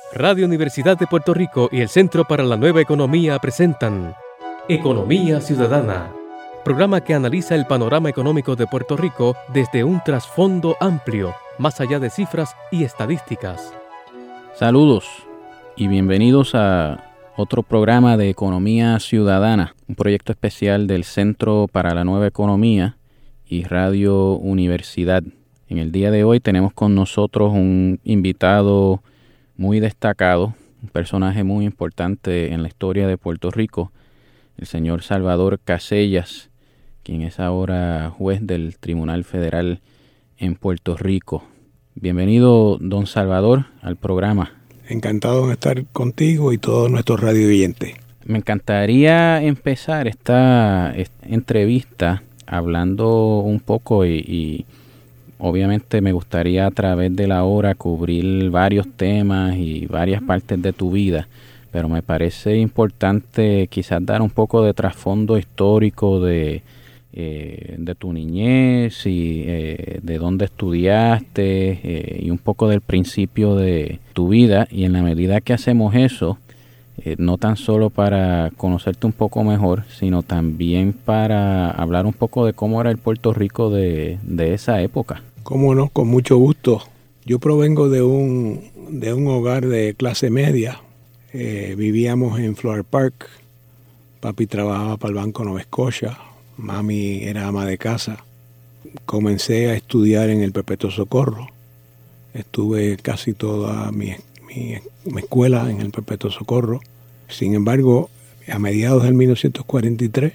Radio Universidad de Puerto Rico y el Centro para la Nueva Economía presentan Economía Ciudadana, programa que analiza el panorama económico de Puerto Rico desde un trasfondo amplio, más allá de cifras y estadísticas. Saludos y bienvenidos a otro programa de Economía Ciudadana, un proyecto especial del Centro para la Nueva Economía y Radio Universidad. En el día de hoy tenemos con nosotros un invitado muy destacado, un personaje muy importante en la historia de Puerto Rico, el señor Salvador Casellas, quien es ahora juez del Tribunal Federal en Puerto Rico. Bienvenido, don Salvador, al programa. Encantado de estar contigo y todos nuestros radio oyentes. Me encantaría empezar esta entrevista hablando un poco y obviamente me gustaría a través de la hora cubrir varios temas y varias partes de tu vida, pero me parece importante quizás dar un poco de trasfondo histórico de tu niñez y de dónde estudiaste y un poco del principio de tu vida, y en la medida que hacemos eso, no tan solo para conocerte un poco mejor, sino también para hablar un poco de cómo era el Puerto Rico de esa época. Cómo no, con mucho gusto. Yo provengo de un hogar de clase media. Vivíamos en Flower Park. Papi trabajaba para el Banco Nova Scotia. Mami era ama de casa. Comencé a estudiar en el Perpetuo Socorro. Estuve casi toda mi escuela en el Perpetuo Socorro. Sin embargo, a mediados del 1943,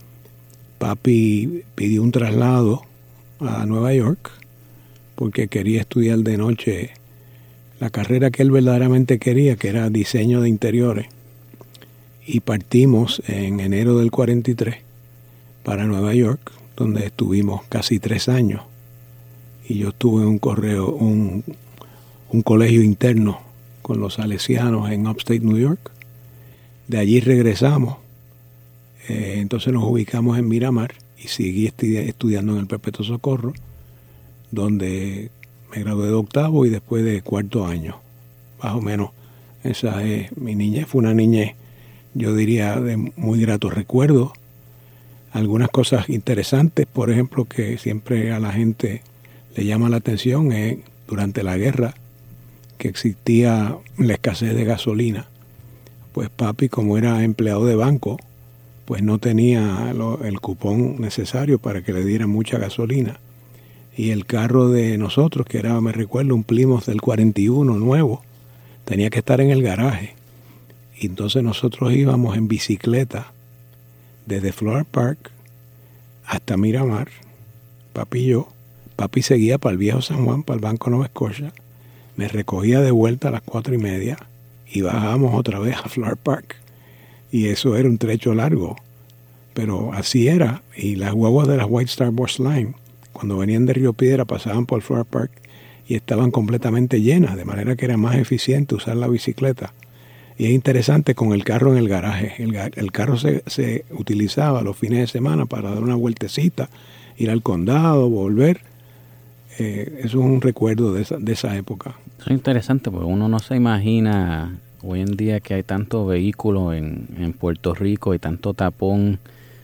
papi pidió un traslado a Nueva York porque quería estudiar de noche la carrera que él verdaderamente quería, que era diseño de interiores. Y partimos en enero del 43 para Nueva York, donde estuvimos casi 3 años. Y yo estuve en un colegio interno con los salesianos en Upstate New York. De allí regresamos, entonces nos ubicamos en Miramar y seguí estudiando en el Perpetuo Socorro, donde me gradué de octavo y después de cuarto año. Más o menos esa es mi niñez. Fue una niñez, yo diría, de muy gratos recuerdos. Algunas cosas interesantes, por ejemplo, que siempre a la gente le llama la atención, es durante la guerra, que existía la escasez de gasolina. Pues papi, como era empleado de banco, pues no tenía el cupón necesario para que le dieran mucha gasolina. Y el carro de nosotros, que era, me recuerdo, un Plymouth del 41 nuevo, tenía que estar en el garaje. Y entonces nosotros íbamos en bicicleta desde Flower Park hasta Miramar, papi y yo. Papi seguía para el viejo San Juan, para el Banco Nova Scotia. Me recogía de vuelta a las 4:30 y bajábamos otra vez a Flower Park. Y eso era un trecho largo, pero así era. Y las guaguas de las White Star Bus Line, cuando venían de Río Piedra, pasaban por Flower Park y estaban completamente llenas, de manera que era más eficiente usar la bicicleta. Y es interesante con el carro en el garaje. El carro se utilizaba los fines de semana para dar una vueltecita, ir al condado, volver. Eso es un recuerdo de esa época. Eso es interesante porque uno no se imagina hoy en día que hay tanto vehículo en Puerto Rico y tanto tapón.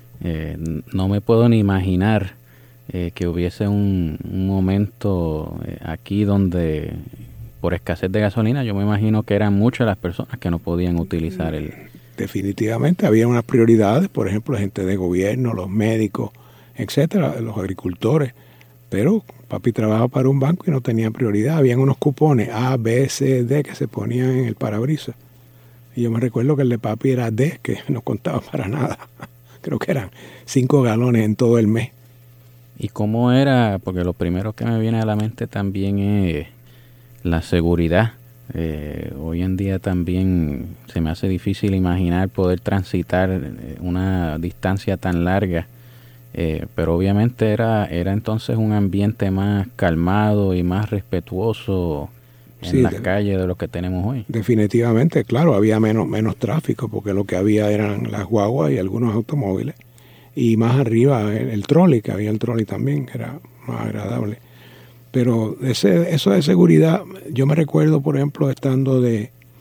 No me puedo ni imaginar que hubiese un momento aquí donde por escasez de gasolina, yo me imagino que eran muchas las personas que no podían utilizar el... Definitivamente había unas prioridades, por ejemplo, la gente de gobierno, los médicos, etcétera, los agricultores. Pero papi trabajaba para un banco y no tenía prioridad. Habían unos cupones A, B, C, D que se ponían en el parabrisas. Y yo me recuerdo que el de papi era D, que no contaba para nada. Creo que eran 5 galones en todo el mes. ¿Y cómo era? Porque lo primero que me viene a la mente también es la seguridad. Hoy en día también se me hace difícil imaginar poder transitar una distancia tan larga. Pero obviamente era entonces un ambiente más calmado y más respetuoso en las calles de lo que tenemos hoy. Definitivamente, claro, había menos tráfico porque lo que había eran las guaguas y algunos automóviles. Y más arriba el trolley, que había el trolley también, que era más agradable. Pero eso de seguridad, yo me recuerdo, por ejemplo, estando de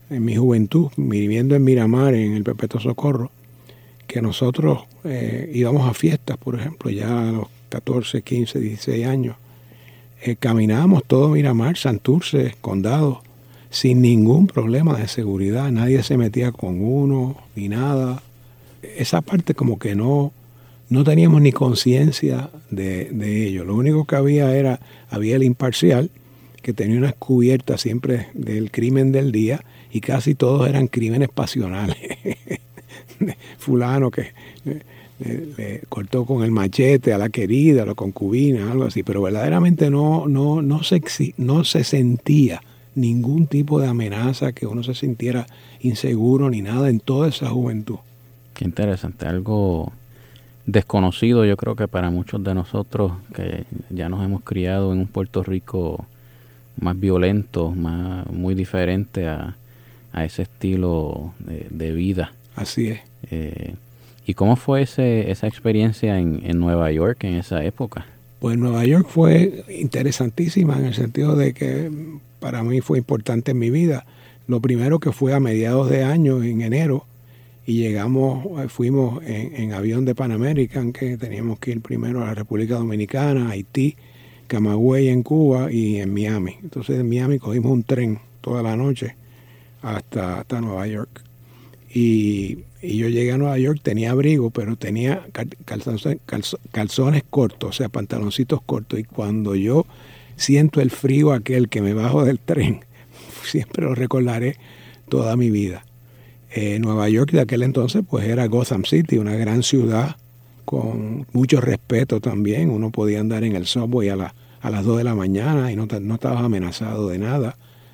en mi juventud, viviendo en Miramar, en el Perpetuo Socorro, que nosotros íbamos a fiestas, por ejemplo, ya a los 14, 15, 16 años. Caminábamos todo Miramar, Santurce, Condado, sin ningún problema de seguridad. Nadie se metía con uno ni nada. Esa parte como que no teníamos ni conciencia de ello. Lo único que había el Imparcial, que tenía unas cubiertas siempre del crimen del día, y casi todos eran crímenes pasionales. Fulano que le cortó con el machete a la querida, a la concubina, algo así, pero verdaderamente no se sentía ningún tipo de amenaza, que uno se sintiera inseguro ni nada en toda esa juventud. Qué interesante, algo desconocido yo creo que para muchos de nosotros que ya nos hemos criado en un Puerto Rico más violento, muy diferente a ese estilo de vida. Así es. ¿Y cómo fue esa experiencia en Nueva York en esa época? Pues Nueva York fue interesantísima en el sentido de que para mí fue importante en mi vida. Lo primero que fue a mediados de año, en enero, y fuimos en avión de Pan American, que teníamos que ir primero a la República Dominicana, Haití, Camagüey en Cuba y en Miami. Entonces en Miami cogimos un tren toda la noche hasta Nueva York. Y yo llegué a Nueva York, tenía abrigo, pero tenía calzones cortos, o sea, pantaloncitos cortos. Y cuando yo siento el frío aquel que me bajo del tren, siempre lo recordaré toda mi vida. Nueva York de aquel entonces pues era Gotham City, una gran ciudad con mucho respeto también. Uno podía andar en el subway a las 2 de la mañana y no estabas amenazado de nada.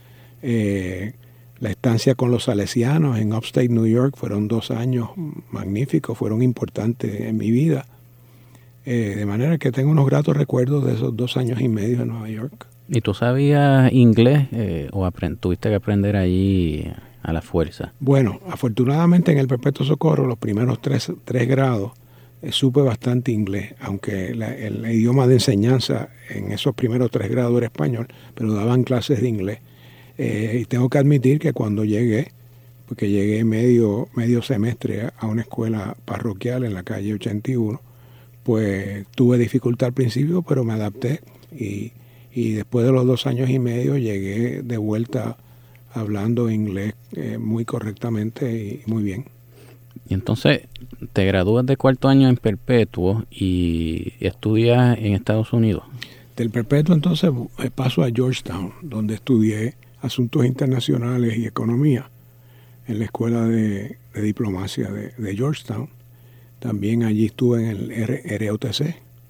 La estancia con los salesianos en Upstate New York fueron 2 años magníficos, fueron importantes en mi vida. De manera que tengo unos gratos recuerdos de esos 2 años y medio en Nueva York. ¿Y tú sabías inglés o tuviste que aprender allí a la fuerza? Bueno, afortunadamente en el Perpetuo Socorro, los primeros 3 grados, supe bastante inglés, aunque el idioma de enseñanza en esos primeros 3 grados era español, pero daban clases de inglés. Y tengo que admitir que cuando llegué, porque llegué medio semestre a una escuela parroquial en la calle 81, pues tuve dificultad al principio, pero me adapté y después de los 2 años y medio llegué de vuelta hablando inglés muy correctamente y muy bien. Y entonces te gradúas de 4º año en Perpetuo y estudias en Estados Unidos. Del Perpetuo entonces paso a Georgetown, donde estudié Asuntos Internacionales y Economía en la Escuela de Diplomacia de Georgetown. También allí estuve en el ROTC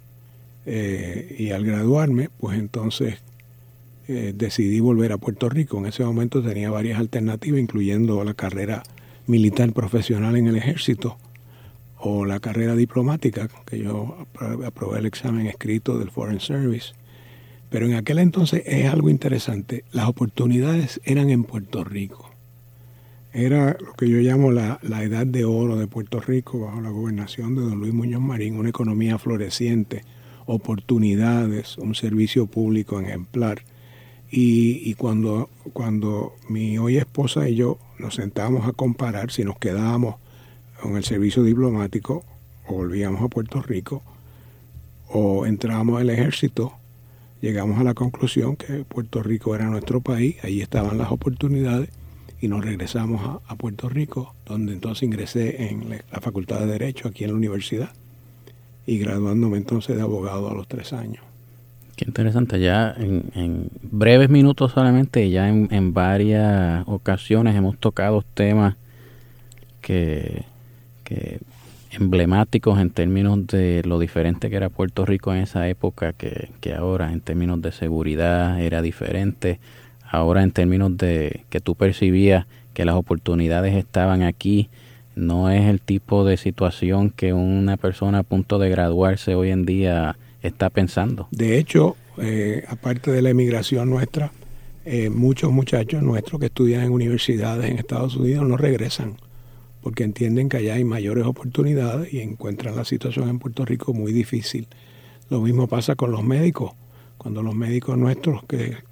y al graduarme, pues entonces decidí volver a Puerto Rico. En ese momento tenía varias alternativas, incluyendo la carrera militar profesional en el ejército o la carrera diplomática, que yo aprobé el examen escrito del Foreign Service. Pero en aquel entonces es algo interesante. Las oportunidades eran en Puerto Rico. Era lo que yo llamo la edad de oro de Puerto Rico bajo la gobernación de don Luis Muñoz Marín, una economía floreciente, oportunidades, un servicio público ejemplar. Y cuando mi hoy esposa y yo nos sentábamos a comparar si nos quedábamos con el servicio diplomático o volvíamos a Puerto Rico o entrábamos al ejército, llegamos a la conclusión que Puerto Rico era nuestro país, ahí estaban las oportunidades y nos regresamos a Puerto Rico, donde entonces ingresé en la Facultad de Derecho aquí en la universidad y graduándome entonces de abogado a los 3 años. Qué interesante, ya en breves minutos solamente, ya en varias ocasiones hemos tocado temas que emblemáticos en términos de lo diferente que era Puerto Rico en esa época que ahora, en términos de seguridad era diferente, ahora en términos de que tú percibías que las oportunidades estaban aquí, no es el tipo de situación que una persona a punto de graduarse hoy en día está pensando. De hecho, aparte de la emigración nuestra, muchos muchachos nuestros que estudian en universidades en Estados Unidos no regresan porque entienden que allá hay mayores oportunidades y encuentran la situación en Puerto Rico muy difícil. Lo mismo pasa con los médicos. Cuando los médicos nuestros que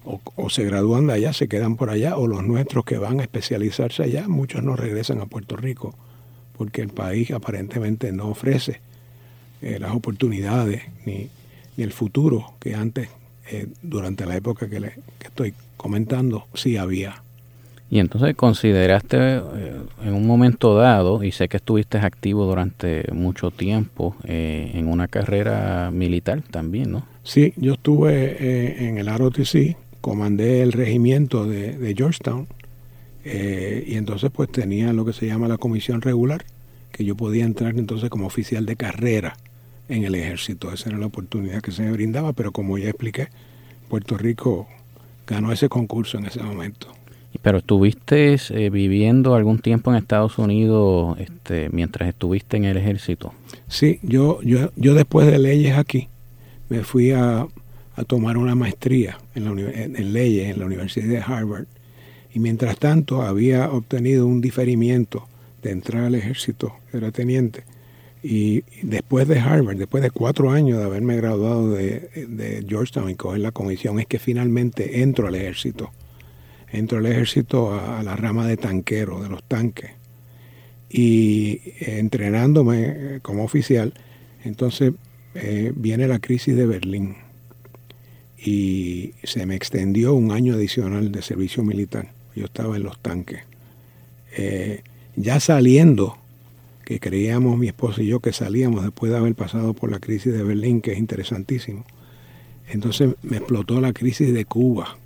o se gradúan de allá, se quedan por allá, o los nuestros que van a especializarse allá, muchos no regresan a Puerto Rico porque el país aparentemente no ofrece las oportunidades ni el futuro que antes, durante la época que estoy comentando, sí había. Y entonces consideraste en un momento dado, y sé que estuviste activo durante mucho tiempo en una carrera militar también, ¿no? Sí, yo estuve en el ROTC, comandé el regimiento de Georgetown, y entonces pues tenía lo que se llama la comisión regular, que yo podía entrar entonces como oficial de carrera en el ejército. Esa era la oportunidad que se me brindaba, pero como ya expliqué, Puerto Rico ganó ese concurso en ese momento. Pero estuviste viviendo algún tiempo en Estados Unidos mientras estuviste en el ejército. Sí, yo después de leyes aquí me fui a tomar una maestría en leyes en la Universidad de Harvard, y mientras tanto había obtenido un diferimiento de entrar al ejército, era teniente, y después de Harvard, después de 4 años de haberme graduado de Georgetown y coger la comisión, es que finalmente entro al ejército a la rama de tanquero, de los tanques, y entrenándome como oficial, entonces viene la crisis de Berlín y se me extendió un año adicional de servicio militar. Yo estaba en los tanques. Ya saliendo, que creíamos mi esposa y yo que salíamos después de haber pasado por la crisis de Berlín, que es interesantísimo, entonces me explotó la crisis de Cuba.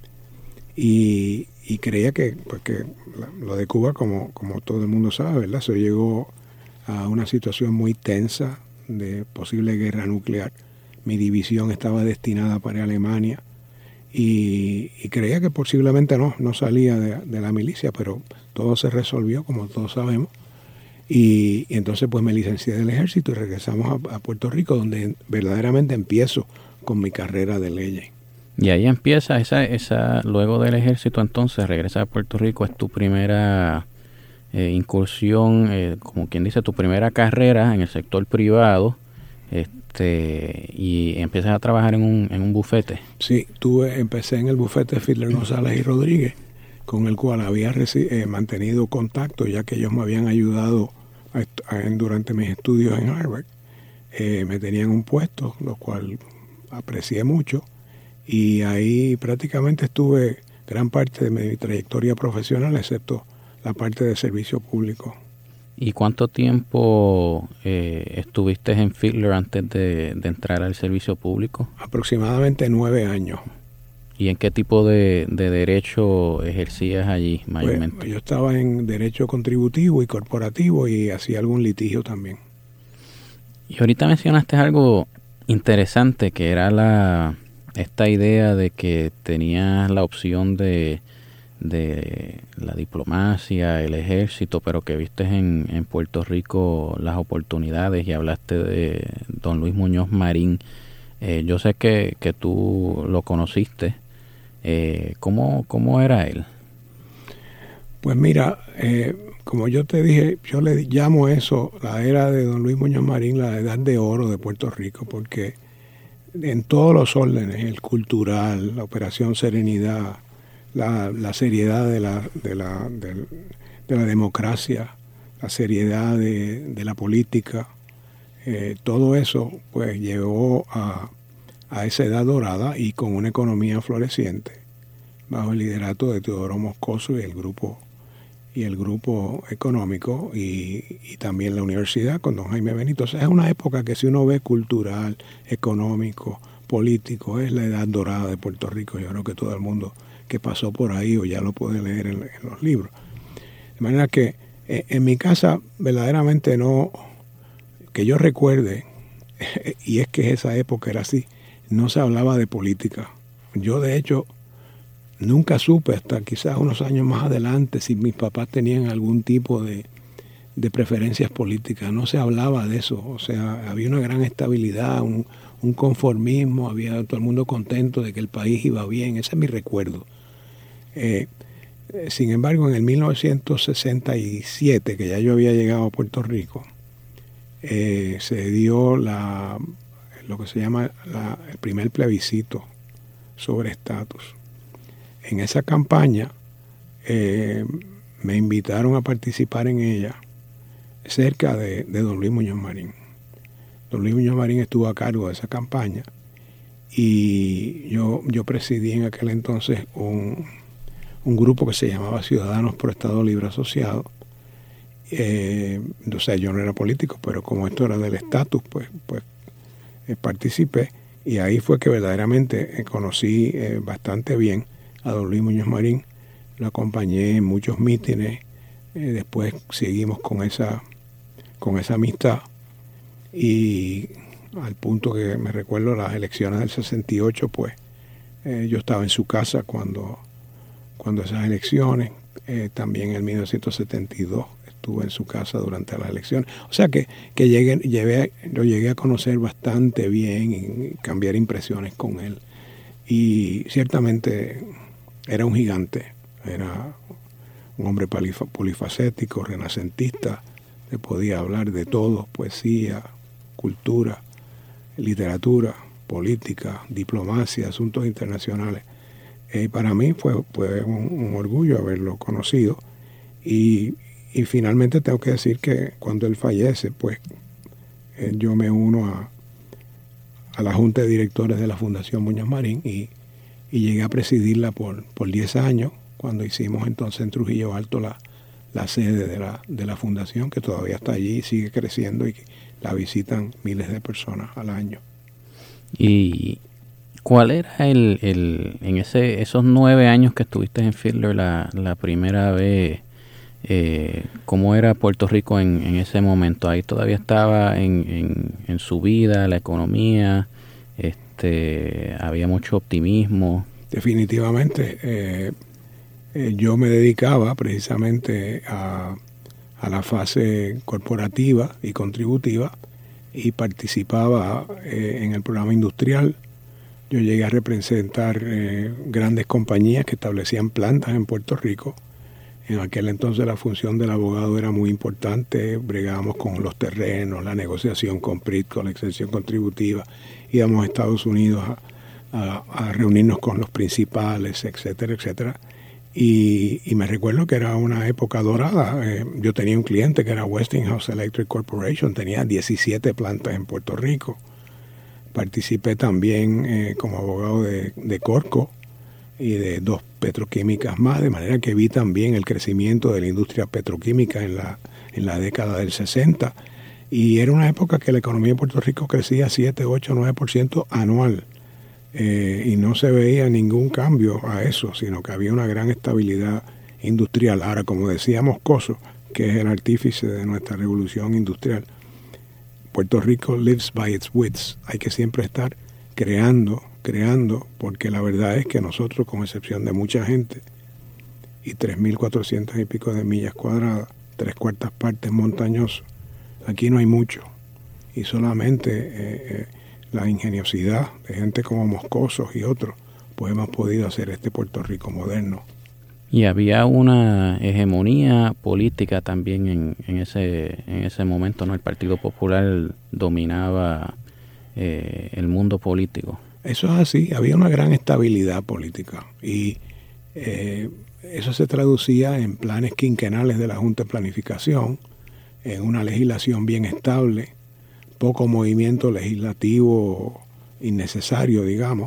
Y creía que, porque lo de Cuba, como todo el mundo sabe, ¿verdad? Se llegó a una situación muy tensa de posible guerra nuclear. Mi división estaba destinada para Alemania y creía que posiblemente no salía de la milicia, pero todo se resolvió, como todos sabemos. Y entonces pues me licencié del ejército y regresamos a Puerto Rico, donde verdaderamente empiezo con mi carrera de leyes. Y ahí empieza esa luego del ejército, entonces regresas a Puerto Rico, es tu primera incursión, como quien dice, tu primera carrera en el sector privado, y empiezas a trabajar en un bufete. Sí, empecé en el bufete Fiedler González y Rodríguez, con el cual había mantenido contacto, ya que ellos me habían ayudado durante mis estudios en Harvard. Me tenían un puesto, lo cual aprecié mucho. Y ahí prácticamente estuve gran parte de mi trayectoria profesional, excepto la parte de servicio público. ¿Y cuánto tiempo estuviste en Fiedler antes de entrar al servicio público? Aproximadamente 9 años. ¿Y en qué tipo de derecho ejercías allí mayormente? Pues, yo estaba en derecho contributivo y corporativo y hacía algún litigio también. Y ahorita mencionaste algo interesante, que era esta idea de que tenías la opción de la diplomacia, el ejército, pero que viste en Puerto Rico las oportunidades, y hablaste de don Luis Muñoz Marín. Yo sé que tú lo conociste. ¿Cómo era él? Pues mira, como yo te dije, yo le llamo eso la era de don Luis Muñoz Marín, la edad de oro de Puerto Rico, porque en todos los órdenes, el cultural, la Operación Serenidad, la seriedad de la democracia, la seriedad de la política, todo eso pues llevó a esa edad dorada, y con una economía floreciente bajo el liderato de Teodoro Moscoso y el grupo económico, y también la universidad con don Jaime Benito. O sea, es una época que, si uno ve cultural, económico, político, es la edad dorada de Puerto Rico. Yo creo que todo el mundo que pasó por ahí o ya lo puede leer en los libros. De manera que en mi casa verdaderamente no, que yo recuerde, y es que esa época era así, no se hablaba de política. Yo de hecho nunca supe hasta quizás unos años más adelante si mis papás tenían algún tipo de preferencias políticas. No se hablaba de eso. O sea, había una gran estabilidad, un conformismo, había todo el mundo contento de que el país iba bien. Ese es mi recuerdo. Sin embargo, en el 1967, que ya yo había llegado a Puerto Rico, se dio lo que se llama el primer plebiscito sobre estatus. En esa campaña me invitaron a participar en ella cerca de don Luis Muñoz Marín. Don Luis Muñoz Marín estuvo a cargo de esa campaña y yo presidí en aquel entonces un grupo que se llamaba Ciudadanos por Estado Libre Asociado. O sea, yo no era político, pero como esto era del estatus, pues participé, y ahí fue que verdaderamente conocí bastante bien a don Luis Muñoz Marín. Lo acompañé en muchos mítines, después seguimos con esa amistad, y al punto que me recuerdo las elecciones del 68, pues yo estaba en su casa cuando esas elecciones, también en 1972 estuve en su casa durante las elecciones. O sea que lo llegué a conocer bastante bien y cambiar impresiones con él. Y ciertamente era un gigante, era un hombre polifacético, renacentista, que podía hablar de todo: poesía, cultura, literatura, política, diplomacia, asuntos internacionales. Para mí fue un orgullo haberlo conocido, y finalmente tengo que decir que cuando él fallece, pues yo me uno a la Junta de Directores de la Fundación Muñoz Marín y llegué a presidirla por 10 años, cuando hicimos entonces en Trujillo Alto la sede de la fundación, que todavía está allí y sigue creciendo, y la visitan miles de personas al año. ¿Y cuál era en esos 9 años que estuviste en Fiddler la primera vez? ¿Cómo era Puerto Rico en ese momento? Ahí todavía estaba en su vida, la economía, había mucho optimismo. Definitivamente. Yo me dedicaba precisamente a la fase corporativa y contributiva, y participaba en el programa industrial. Yo llegué a representar grandes compañías que establecían plantas en Puerto Rico. En aquel entonces la función del abogado era muy importante. Bregábamos con los terrenos, la negociación con PRITCO, la exención contributiva. Íbamos a Estados Unidos a reunirnos con los principales, etcétera, etcétera. Y me recuerdo que era una época dorada. Yo tenía un cliente que era Westinghouse Electric Corporation, tenía 17 plantas en Puerto Rico. Participé también como abogado de Corco y de 2 petroquímicas más, de manera que vi también el crecimiento de la industria petroquímica en la década del 60, y era una época que la economía de Puerto Rico crecía 7, 8, 9% anual, y no se veía ningún cambio a eso, sino que había una gran estabilidad industrial. Ahora, como decía Moscoso, que es el artífice de nuestra revolución industrial, Puerto Rico lives by its wits. Hay que siempre estar creando, porque la verdad es que nosotros, con excepción de mucha gente, y 3.400 y pico de millas cuadradas, 3/4 partes montañoso, aquí no hay mucho. Y solamente la ingeniosidad de gente como Moscoso y otros, pues hemos podido hacer este Puerto Rico moderno. Y había una hegemonía política también en ese momento, ¿no? El Partido Popular dominaba el mundo político. Eso es así, había una gran estabilidad política, y eso se traducía en planes quinquenales de la Junta de Planificación, en una legislación bien estable, poco movimiento legislativo innecesario, digamos.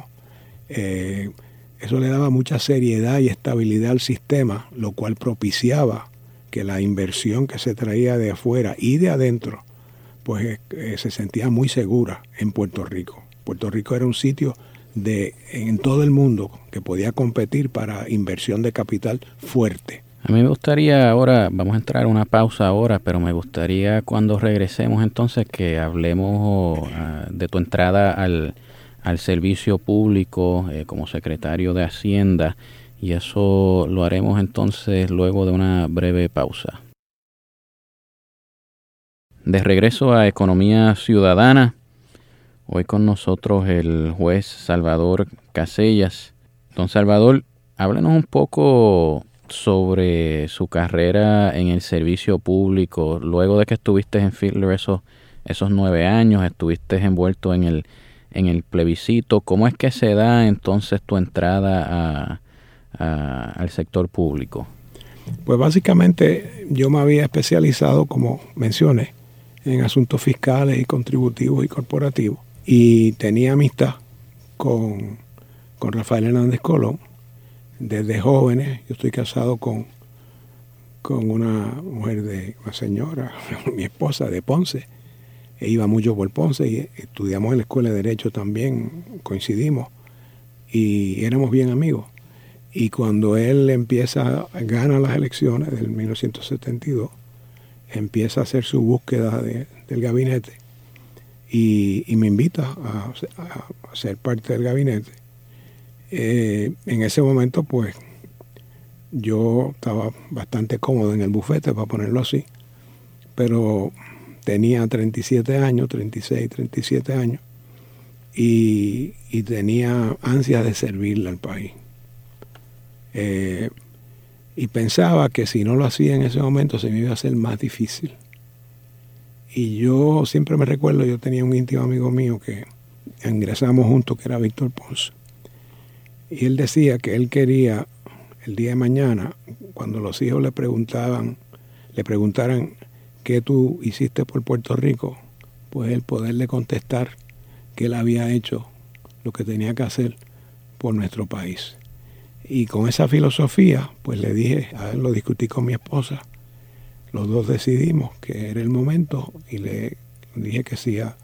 Eso le daba mucha seriedad y estabilidad al sistema, lo cual propiciaba que la inversión que se traía de afuera y de adentro, pues se sentía muy segura en Puerto Rico. Puerto Rico era un sitio en todo el mundo que podía competir para inversión de capital fuerte. A mí me gustaría ahora, vamos a entrar a una pausa ahora, pero me gustaría cuando regresemos entonces que hablemos de tu entrada al servicio público como secretario de Hacienda, y eso lo haremos entonces luego de una breve pausa. De regreso a Economía Ciudadana, hoy con nosotros el juez Salvador Casellas. Don Salvador, háblenos un poco sobre su carrera en el servicio público. Luego de que estuviste en Fiddler esos 9 años, estuviste envuelto en el plebiscito. ¿Cómo es que se da entonces tu entrada al sector público? Pues básicamente yo me había especializado, como mencioné, en asuntos fiscales y contributivos y corporativos, y tenía amistad con Rafael Hernández Colón desde jóvenes. Yo estoy casado con una mujer una señora, mi esposa, de Ponce. E iba mucho por Ponce y estudiamos en la Escuela de Derecho también, coincidimos y éramos bien amigos. Y cuando él gana las elecciones del 1972, empieza a hacer su búsqueda del gabinete y me invita a ser parte del gabinete. En ese momento, pues, yo estaba bastante cómodo en el bufete, para ponerlo así, pero tenía 37 años, 36, 37 años, y tenía ansias de servirle al país. Y pensaba que si no lo hacía en ese momento se me iba a hacer más difícil. Y yo siempre me recuerdo, yo tenía un íntimo amigo mío que ingresamos juntos, que era Víctor Ponce. Y él decía que él quería, el día de mañana, cuando los hijos le preguntaran ¿qué tú hiciste por Puerto Rico? Pues él poderle contestar que él había hecho lo que tenía que hacer por nuestro país. Y con esa filosofía, pues le dije, lo discutí con mi esposa, los dos decidimos que era el momento y le dije que sí al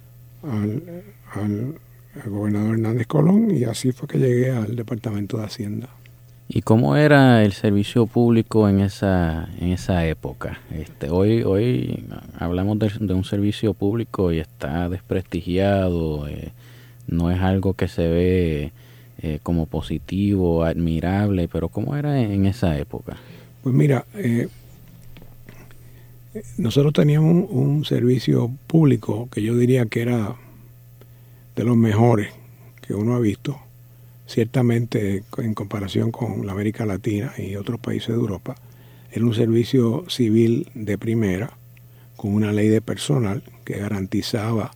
gobernador Hernández Colón, y así fue que llegué al Departamento de Hacienda. ¿Y cómo era el servicio público en esa época? Hoy hablamos de un servicio público y está desprestigiado, no es algo que se ve como positivo, admirable, pero ¿cómo era en esa época? Pues mira, nosotros teníamos un servicio público que yo diría que era de los mejores que uno ha visto. Ciertamente, en comparación con la América Latina y otros países de Europa, era un servicio civil de primera, con una ley de personal que garantizaba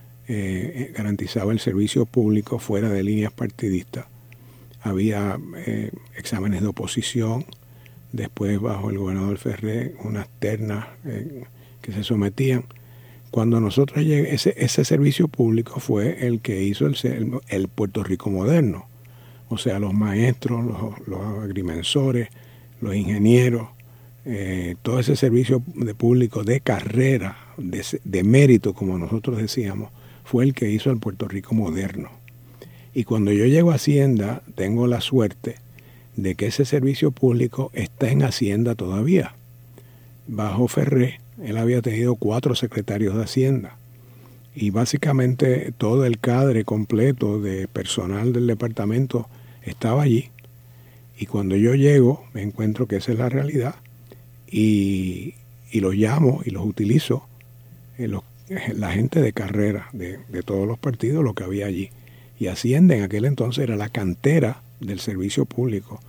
el servicio público fuera de líneas partidistas. Había exámenes de oposición, después bajo el gobernador Ferré, unas ternas que se sometían. Cuando nosotros llegamos, ese servicio público fue el que hizo el Puerto Rico moderno. O sea, los maestros, los agrimensores, los ingenieros, todo ese servicio de público de carrera, de mérito, como nosotros decíamos, fue el que hizo el Puerto Rico moderno. Y cuando yo llego a Hacienda, tengo la suerte de que ese servicio público está en Hacienda todavía. Bajo Ferré, él había tenido 4 secretarios de Hacienda. Y básicamente todo el cadre completo de personal del departamento estaba allí. Y cuando yo llego, me encuentro que esa es la realidad. Y los llamo y los utilizo. La gente de carrera de todos los partidos, lo que había allí. Y Hacienda en aquel entonces era la cantera del servicio público.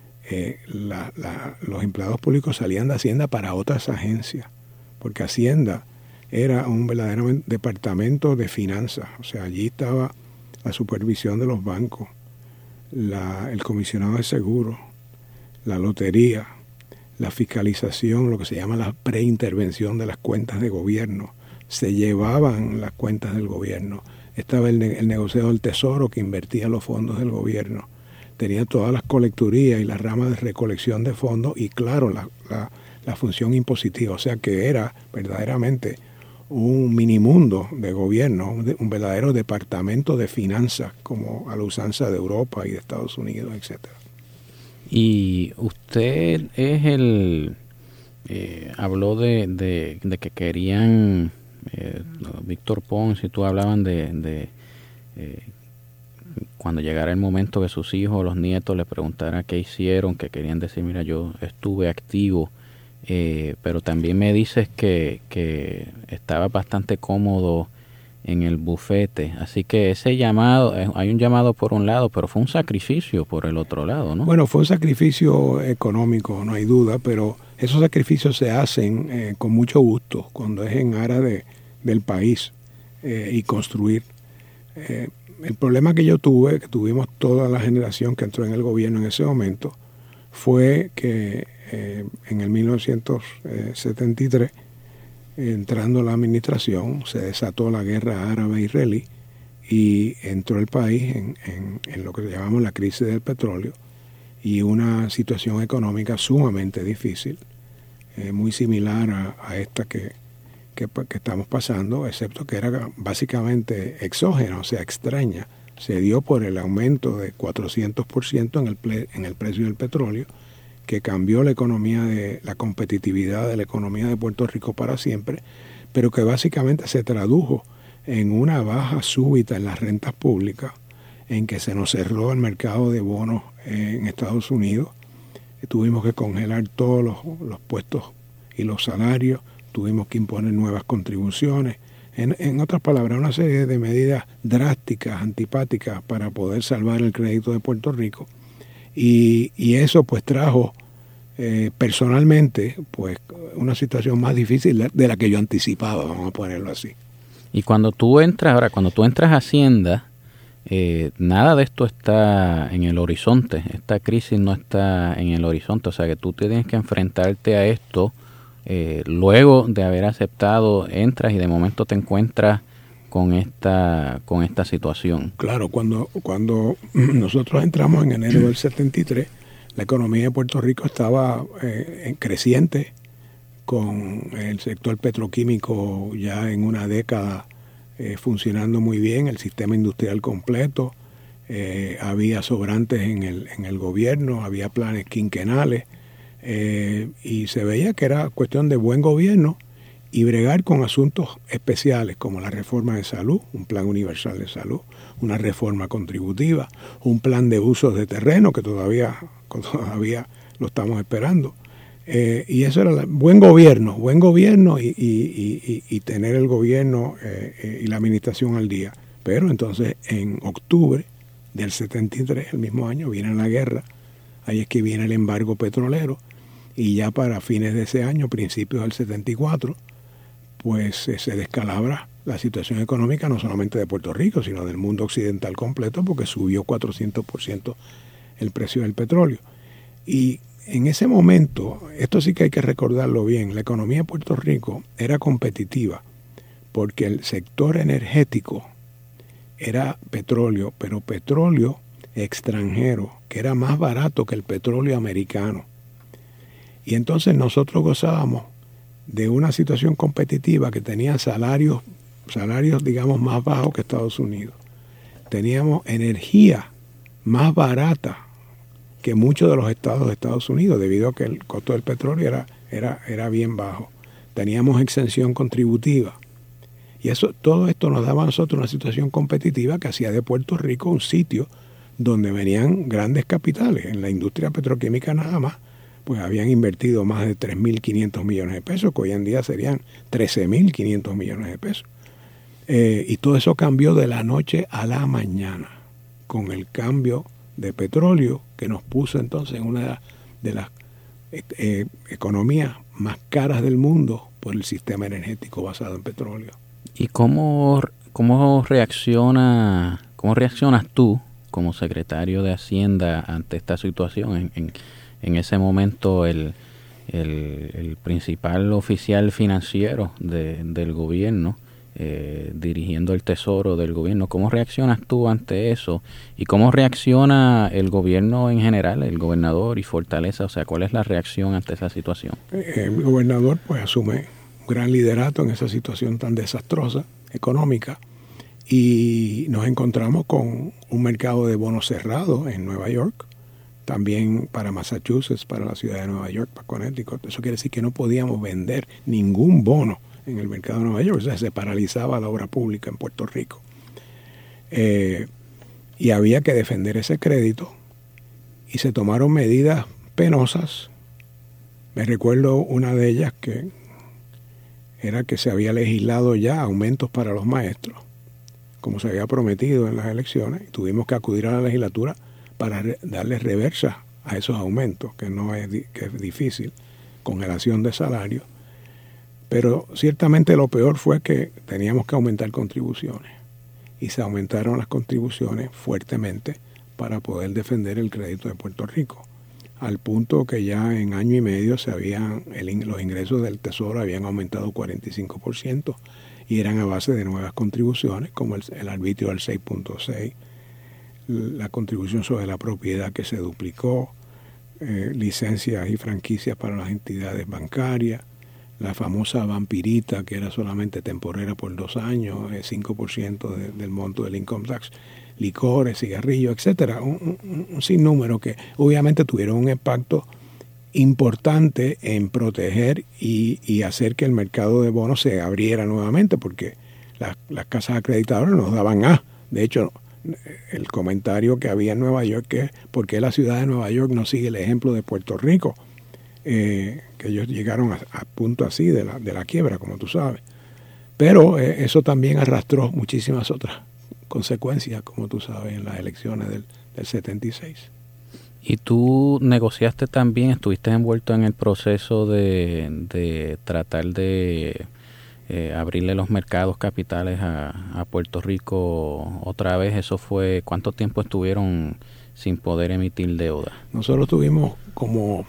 Los empleados públicos salían de Hacienda para otras agencias, porque Hacienda era un verdadero departamento de finanzas. O sea, allí estaba la supervisión de los bancos, el comisionado de seguros, la lotería, la fiscalización, lo que se llama la preintervención de las cuentas de gobierno. Se llevaban las cuentas del gobierno. Estaba el negociado del Tesoro, que invertía los fondos del gobierno. Tenía todas las colecturías y las ramas de recolección de fondos y, claro, la función impositiva. O sea que era verdaderamente un minimundo de gobierno, un verdadero departamento de finanzas, como a la usanza de Europa y de Estados Unidos, etcétera. Y usted es habló de que querían, Víctor Ponce y tú hablaban de cuando llegara el momento que sus hijos o los nietos le preguntaran qué hicieron, que querían decir, mira, yo estuve activo, pero también me dices que estaba bastante cómodo en el bufete, así que ese llamado, hay un llamado por un lado, pero fue un sacrificio por el otro lado, ¿no? Bueno, fue un sacrificio económico, no hay duda, pero esos sacrificios se hacen con mucho gusto cuando es en aras del país y construir. el problema que yo tuve, que tuvimos toda la generación que entró en el gobierno en ese momento, fue que en el 1973, entrando la administración, se desató la guerra árabe-israelí y entró el país en lo que llamamos la crisis del petróleo y una situación económica sumamente difícil, muy similar a esta que estamos pasando, excepto que era básicamente exógena, o sea, extraña. Se dio por el aumento de 400% en el precio del petróleo, que cambió la competitividad de la economía de Puerto Rico para siempre, pero que básicamente se tradujo en una baja súbita en las rentas públicas, en que se nos cerró el mercado de bonos en Estados Unidos. Tuvimos que congelar todos los puestos y los salarios, tuvimos que imponer nuevas contribuciones. En otras palabras, una serie de medidas drásticas, antipáticas, para poder salvar el crédito de Puerto Rico. Y eso pues trajo personalmente pues una situación más difícil de la que yo anticipaba, vamos a ponerlo así. Y cuando tú entras a Hacienda, nada de esto está en el horizonte, esta crisis no está en el horizonte, o sea que tú tienes que enfrentarte a esto. Luego de haber aceptado, entras y de momento te encuentras con esta situación. Claro, cuando nosotros entramos en enero del 73, la economía de Puerto Rico estaba creciente, con el sector petroquímico ya en una década funcionando muy bien, el sistema industrial completo, había sobrantes en el gobierno, había planes quinquenales, y se veía que era cuestión de buen gobierno y bregar con asuntos especiales como la reforma de salud, un plan universal de salud, una reforma contributiva, un plan de usos de terreno que todavía lo estamos esperando. Y eso era buen gobierno y tener el gobierno y la administración al día. Pero entonces en octubre del 73, el mismo año, viene la guerra, ahí es que viene el embargo petrolero, y ya para fines de ese año, principios del 74, pues se descalabra la situación económica no solamente de Puerto Rico, sino del mundo occidental completo, porque subió 400% el precio del petróleo. Y en ese momento, esto sí que hay que recordarlo bien, la economía de Puerto Rico era competitiva porque el sector energético era petróleo, pero petróleo extranjero, que era más barato que el petróleo americano. Y entonces nosotros gozábamos de una situación competitiva que tenía salarios digamos más bajos que Estados Unidos. Teníamos energía más barata que muchos de los estados de Estados Unidos, debido a que el costo del petróleo era bien bajo. Teníamos exención contributiva. Y todo esto nos daba a nosotros una situación competitiva que hacía de Puerto Rico un sitio donde venían grandes capitales. En la industria petroquímica nada más, pues habían invertido más de 3.500 millones de pesos, que hoy en día serían 13.500 millones de pesos. Y todo eso cambió de la noche a la mañana, con el cambio de petróleo que nos puso entonces en una de las economías más caras del mundo por el sistema energético basado en petróleo. ¿Y cómo reaccionas tú como secretario de Hacienda ante esta situación? En ese momento el principal oficial financiero del gobierno, dirigiendo el tesoro del gobierno, ¿cómo reaccionas tú ante eso? ¿Y cómo reacciona el gobierno en general, el gobernador y Fortaleza? O sea, ¿cuál es la reacción ante esa situación? El gobernador pues asume un gran liderato en esa situación tan desastrosa, económica, y nos encontramos con un mercado de bonos cerrado en Nueva York, también para Massachusetts, para la ciudad de Nueva York, para Connecticut. Eso quiere decir que no podíamos vender ningún bono en el mercado de Nueva York, o sea, se paralizaba la obra pública en Puerto Rico. Y había que defender ese crédito y se tomaron medidas penosas. Me recuerdo una de ellas que era que se había legislado ya aumentos para los maestros, como se había prometido en las elecciones, y tuvimos que acudir a la legislatura para darle reversa a esos aumentos, que es difícil, congelación de salarios. Pero ciertamente lo peor fue que teníamos que aumentar contribuciones. y se aumentaron las contribuciones fuertemente para poder defender el crédito de Puerto Rico, al punto que ya en año y medio los ingresos del Tesoro habían aumentado 45% y eran a base de nuevas contribuciones como el arbitrio del 6.6, la contribución sobre la propiedad que se duplicó, licencias y franquicias para las entidades bancarias, la famosa vampirita que era solamente temporera por 2 años, 5% del monto del income tax, licores, cigarrillos, etcétera, un sinnúmero que obviamente tuvieron un impacto importante en proteger y hacer que el mercado de bonos se abriera nuevamente, porque las casas acreditadoras nos daban de hecho, el comentario que había en Nueva York que por qué la ciudad de Nueva York no sigue el ejemplo de Puerto Rico, que ellos llegaron a punto así de la quiebra, como tú sabes. Pero eso también arrastró muchísimas otras consecuencias, como tú sabes, en las elecciones del 76. Y tú negociaste también, estuviste envuelto en el proceso de tratar de abrirle los mercados capitales a Puerto Rico otra vez. Eso fue, ¿cuánto tiempo estuvieron sin poder emitir deuda? Nosotros tuvimos como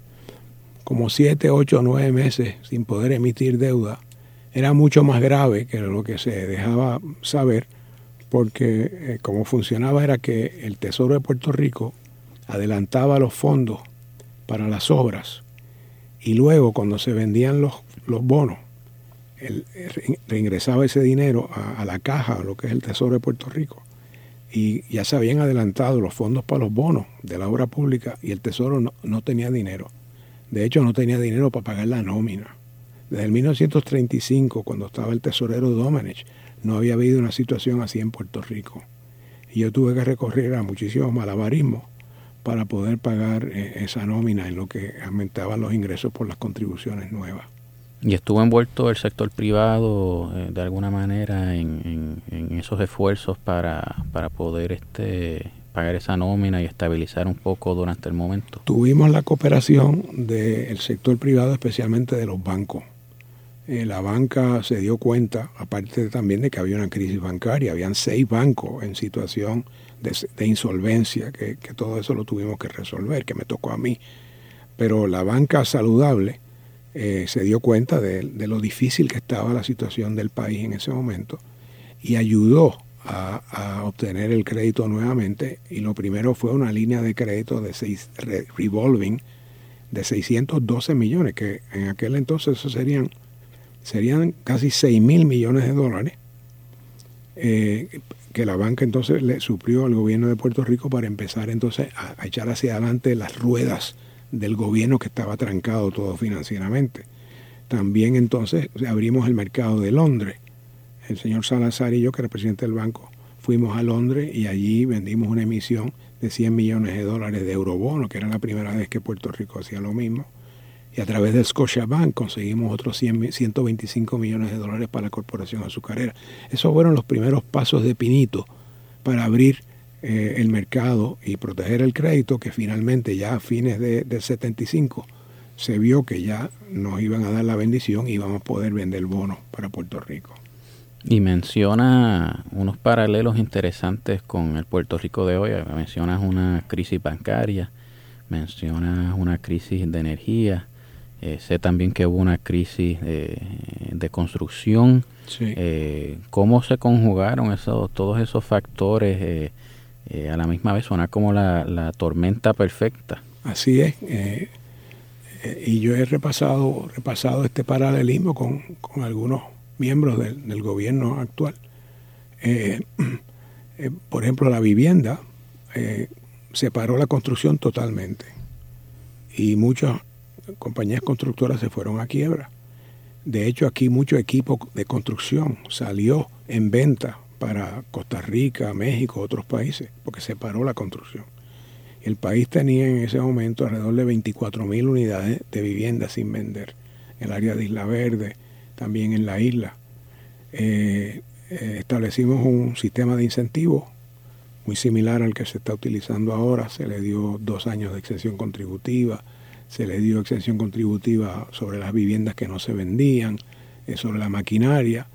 7, 8, 9 meses sin poder emitir deuda. Era mucho más grave que lo que se dejaba saber, porque como funcionaba era que el Tesoro de Puerto Rico adelantaba los fondos para las obras y luego cuando se vendían los bonos, reingresaba ese dinero a la caja, lo que es el Tesoro de Puerto Rico, y ya se habían adelantado los fondos para los bonos de la obra pública y el Tesoro no tenía dinero. De hecho, no tenía dinero para pagar la nómina. Desde el 1935, cuando estaba el tesorero Domenech, no había habido una situación así en Puerto Rico. Y yo tuve que recurrir a muchísimos malabarismos para poder pagar esa nómina en lo que aumentaban los ingresos por las contribuciones nuevas. ¿Y estuvo envuelto el sector privado de alguna manera en esos esfuerzos para poder pagar esa nómina y estabilizar un poco durante el momento? Tuvimos la cooperación del sector privado, especialmente de los bancos. La banca se dio cuenta, aparte también de que había una crisis bancaria, habían 6 bancos en situación de insolvencia, que todo eso lo tuvimos que resolver, que me tocó a mí. Pero la banca saludable se dio cuenta de lo difícil que estaba la situación del país en ese momento y ayudó a obtener el crédito nuevamente, y lo primero fue una línea de crédito de revolving de 612 millones, que en aquel entonces eso serían casi 6,000 millones de dólares, que la banca entonces le suplió al gobierno de Puerto Rico para empezar entonces a echar hacia adelante las ruedas del gobierno que estaba trancado todo financieramente. También entonces abrimos el mercado de Londres. El señor Salazar y yo, que era presidente del banco, fuimos a Londres y allí vendimos una emisión de 100 millones de dólares de eurobonos, que era la primera vez que Puerto Rico hacía lo mismo. Y a través del Scotiabank conseguimos otros 125 millones de dólares para la corporación azucarera. Esos fueron los primeros pasos de Pinito para abrir el mercado y proteger el crédito, que finalmente ya a fines del 75 se vio que ya nos iban a dar la bendición y íbamos a poder vender bonos para Puerto Rico. Y menciona unos paralelos interesantes con el Puerto Rico de hoy. Mencionas una crisis bancaria, mencionas una crisis de energía, sé también que hubo una crisis de construcción. Sí. ¿Cómo se conjugaron todos esos factores a la misma vez? Suena como la tormenta perfecta. Así es. Y yo he repasado este paralelismo con algunos miembros del gobierno actual. Por ejemplo, la vivienda separó la construcción totalmente y muchas compañías constructoras se fueron a quiebra. De hecho, aquí mucho equipo de construcción salió en venta para Costa Rica, México, otros países, porque se paró la construcción. El país tenía en ese momento alrededor de 24,000 unidades de vivienda sin vender, en el área de Isla Verde, también en la isla. Establecimos un sistema de incentivos muy similar al que se está utilizando ahora. Se le dio 2 años de exención contributiva, se le dio exención contributiva sobre las viviendas que no se vendían, sobre la maquinaria.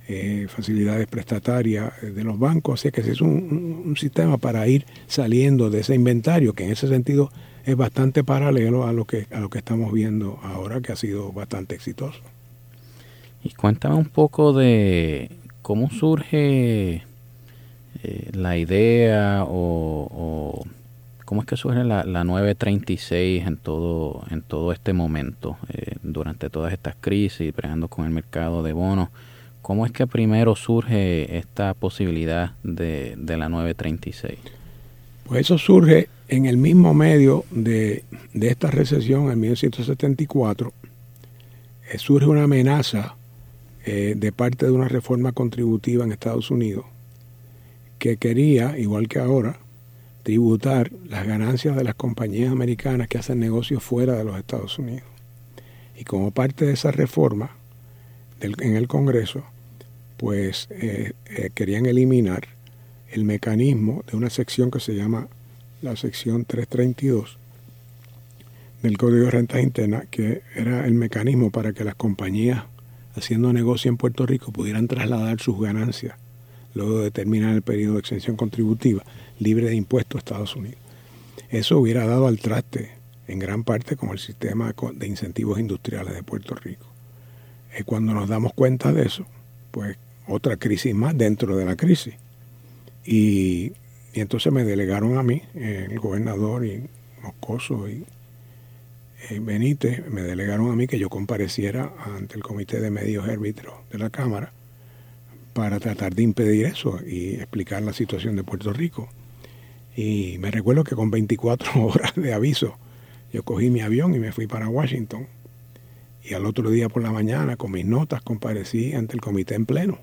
facilidades prestatarias de los bancos, así que es un sistema para ir saliendo de ese inventario, que en ese sentido es bastante paralelo a lo que estamos viendo ahora, que ha sido bastante exitoso. Y cuéntame un poco de cómo surge la idea o cómo es que surge la 936 en todo este momento, durante todas estas crisis, bregando con el mercado de bonos. ¿Cómo es que primero surge esta posibilidad de la 936? Pues eso surge en el mismo medio de esta recesión, en 1974. Surge una amenaza de parte de una reforma contributiva en Estados Unidos que quería, igual que ahora, tributar las ganancias de las compañías americanas que hacen negocios fuera de los Estados Unidos. Y como parte de esa reforma en el Congreso, pues querían eliminar el mecanismo de una sección que se llama la sección 332 del Código de Rentas Internas, que era el mecanismo para que las compañías haciendo negocio en Puerto Rico pudieran trasladar sus ganancias luego de terminar el periodo de exención contributiva libre de impuestos a Estados Unidos. Eso hubiera dado al traste en gran parte con el sistema de incentivos industriales de Puerto Rico. Cuando nos damos cuenta de eso, pues otra crisis más dentro de la crisis. Y entonces me delegaron a mí, el gobernador y Moscoso y Benítez, me delegaron a mí que yo compareciera ante el Comité de Medios Árbitros de la Cámara para tratar de impedir eso y explicar la situación de Puerto Rico. Y me recuerdo que con 24 horas de aviso yo cogí mi avión y me fui para Washington. Y al otro día por la mañana, con mis notas, comparecí ante el comité en pleno.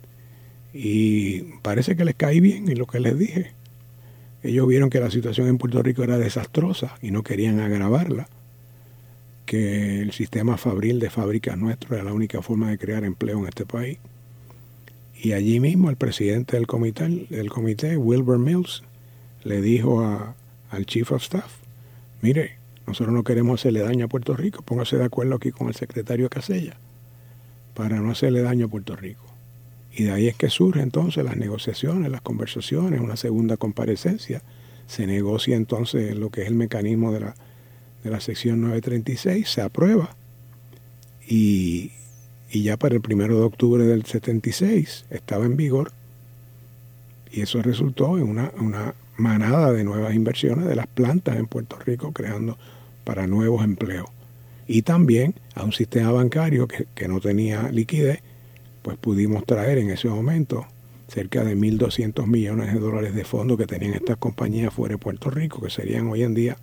Y parece que les caí bien en lo que les dije. Ellos vieron que la situación en Puerto Rico era desastrosa y no querían agravarla, que el sistema fabril de fábricas nuestro era la única forma de crear empleo en este país. Y allí mismo el presidente del comité, Wilbur Mills, le dijo al Chief of Staff, mire, nosotros no queremos hacerle daño a Puerto Rico, póngase de acuerdo aquí con el secretario Casella para no hacerle daño a Puerto Rico. Y de ahí es que surgen entonces las negociaciones, las conversaciones, una segunda comparecencia. Se negocia entonces lo que es el mecanismo de la sección 936, se aprueba y ya para el 1 de octubre del 76 estaba en vigor y eso resultó en una manada de nuevas inversiones de las plantas en Puerto Rico, creando para nuevos empleos. Y también a un sistema bancario que no tenía liquidez, pues pudimos traer en ese momento cerca de 1.200 millones de dólares de fondos que tenían estas compañías fuera de Puerto Rico, que serían hoy en día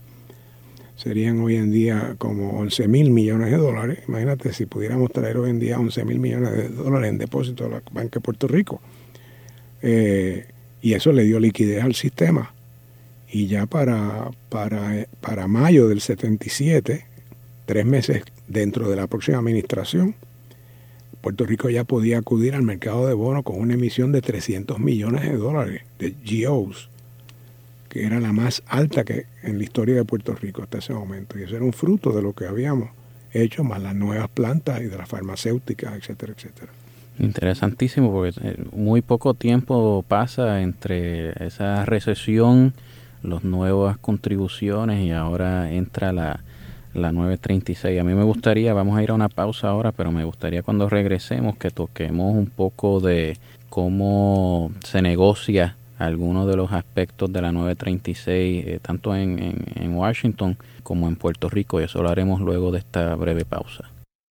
como 11.000 millones de dólares. Imagínate si pudiéramos traer hoy en día 11.000 millones de dólares en depósito a la Banca de Puerto Rico. Y eso le dio liquidez al sistema. Y ya para mayo del 77, 3 meses dentro de la próxima administración, Puerto Rico ya podía acudir al mercado de bonos con una emisión de 300 millones de dólares de GOs, que era la más alta que en la historia de Puerto Rico hasta ese momento. Y eso era un fruto de lo que habíamos hecho, más las nuevas plantas y de las farmacéuticas, etcétera, etcétera. Interesantísimo, porque muy poco tiempo pasa entre esa recesión, las nuevas contribuciones y ahora entra la 936. A mí me gustaría, vamos a ir a una pausa ahora, pero me gustaría cuando regresemos que toquemos un poco de cómo se negocia algunos de los aspectos de la 936, tanto en Washington como en Puerto Rico, y eso lo haremos luego de esta breve pausa.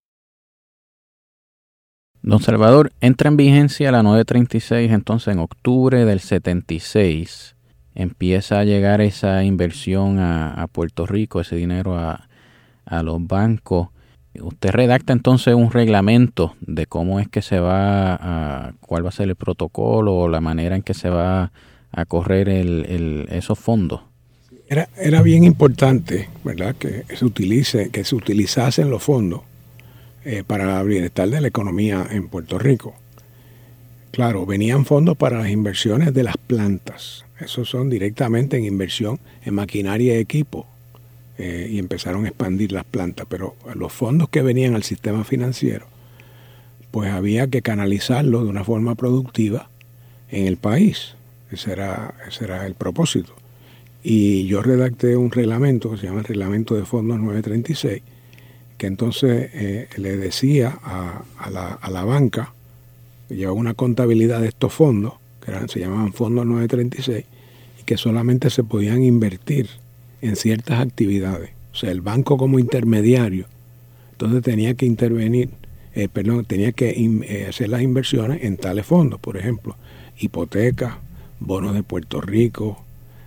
Don Salvador, entra en vigencia la 936 entonces en octubre del 76. Empieza a llegar esa inversión a Puerto Rico, ese dinero a los bancos. Usted redacta entonces un reglamento de cómo es que se va cuál va a ser el protocolo o la manera en que se va a correr esos fondos. Era bien importante, ¿verdad?, que se utilizasen los fondos para el bienestar de la economía en Puerto Rico. Claro, venían fondos para las inversiones de las plantas. Esos son directamente en inversión en maquinaria y equipo. Y empezaron a expandir las plantas, pero los fondos que venían al sistema financiero pues había que canalizarlo de una forma productiva en el país. Ese era el propósito. Y yo redacté un reglamento que se llama el Reglamento de Fondos 936, que entonces le decía a la banca, que llevaba una contabilidad de estos fondos, se llamaban Fondos 936, y que solamente se podían invertir en ciertas actividades. O sea, el banco como intermediario, entonces tenía que intervenir, tenía que hacer las inversiones en tales fondos, por ejemplo, hipotecas, bonos de Puerto Rico,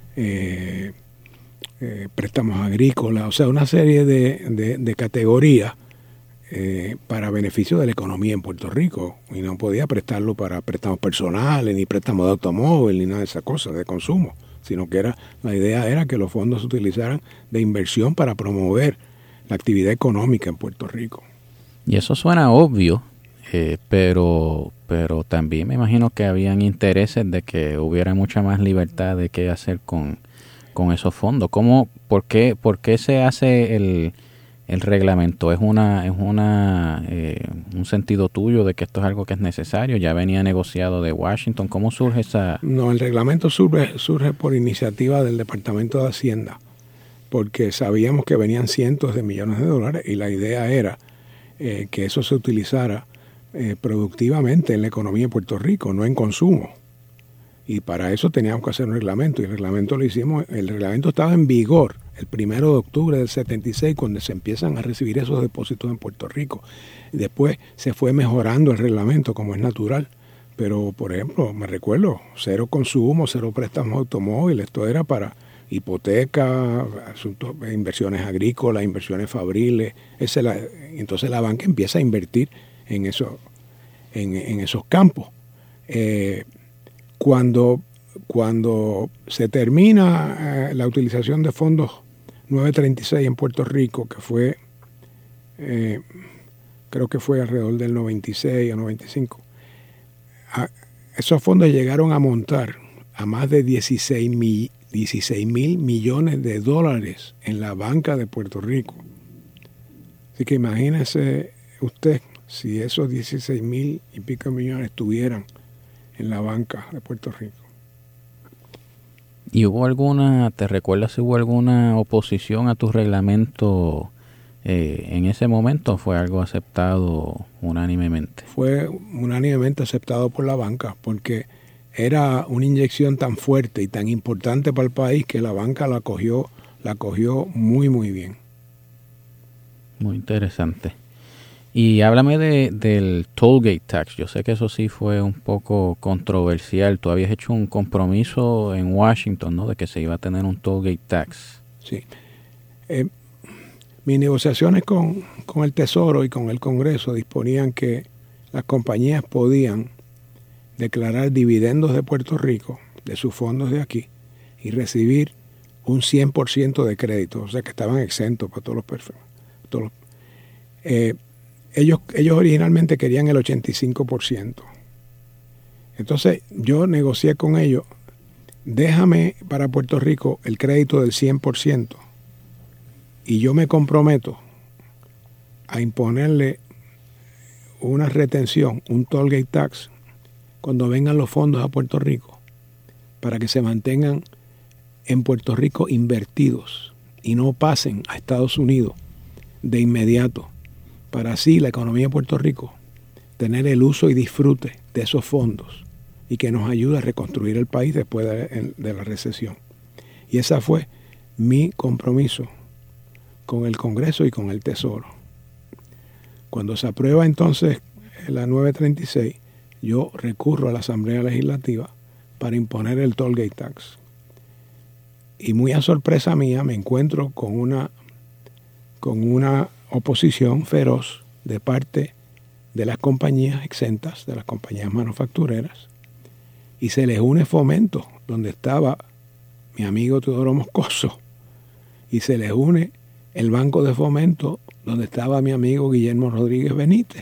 préstamos agrícolas, o sea, una serie de categorías para beneficio de la economía en Puerto Rico, y no podía prestarlo para préstamos personales, ni préstamos de automóvil, ni nada de esas cosas de consumo, sino que la idea era que los fondos se utilizaran de inversión para promover la actividad económica en Puerto Rico. Y eso suena obvio, pero también me imagino que habían intereses de que hubiera mucha más libertad de qué hacer con esos fondos. ¿Por qué se hace el reglamento? ¿Es un sentido tuyo de que esto es algo que es necesario? ¿Ya venía negociado de Washington? ¿Cómo surge esa...? No, el reglamento surge por iniciativa del Departamento de Hacienda, porque sabíamos que venían cientos de millones de dólares y la idea era que eso se utilizara productivamente en la economía de Puerto Rico, no en consumo. Y para eso teníamos que hacer un reglamento, y el reglamento lo hicimos. El reglamento estaba en vigor el 1 de octubre del 76, cuando se empiezan a recibir esos depósitos en Puerto Rico. Y después se fue mejorando el reglamento, como es natural. Pero, por ejemplo, me recuerdo, 0 consumo, 0 préstamos automóviles, esto era para hipoteca, asuntos, inversiones agrícolas, inversiones fabriles. Entonces la banca empieza a invertir en esos campos. Cuando se termina la utilización de fondos 936 en Puerto Rico, que fue, creo que fue alrededor del 96 o 95, esos fondos llegaron a montar a más de 16 mil millones de dólares en la banca de Puerto Rico. Así que imagínese usted si esos 16 mil y pico millones estuvieran en la banca de Puerto Rico. ¿Y te recuerdas si hubo alguna oposición a tu reglamento en ese momento? ¿Fue algo aceptado unánimemente? Fue unánimemente aceptado por la banca, porque era una inyección tan fuerte y tan importante para el país que la banca la cogió muy, muy bien. Muy interesante. Y háblame del tollgate tax. Yo sé que eso sí fue un poco controversial. Tú habías hecho un compromiso en Washington, ¿no?, de que se iba a tener un tollgate tax. Sí. Mis negociaciones con el Tesoro y con el Congreso disponían que las compañías podían declarar dividendos de Puerto Rico, de sus fondos de aquí, y recibir un 100% de crédito, o sea que estaban exentos para todos los perfectos. Ellos originalmente querían el 85%. Entonces yo negocié con ellos, déjame para Puerto Rico el crédito del 100% y yo me comprometo a imponerle una retención, un tollgate tax, cuando vengan los fondos a Puerto Rico, para que se mantengan en Puerto Rico invertidos y no pasen a Estados Unidos de inmediato, para así la economía de Puerto Rico tener el uso y disfrute de esos fondos y que nos ayude a reconstruir el país después de la recesión. Y ese fue mi compromiso con el Congreso y con el Tesoro. Cuando se aprueba entonces la 936, yo recurro a la Asamblea Legislativa para imponer el tollgate tax. Y muy a sorpresa mía me encuentro con una oposición feroz de parte de las compañías exentas, de las compañías manufactureras, y se les une Fomento, donde estaba mi amigo Teodoro Moscoso, y se les une el Banco de Fomento, donde estaba mi amigo Guillermo Rodríguez Benítez.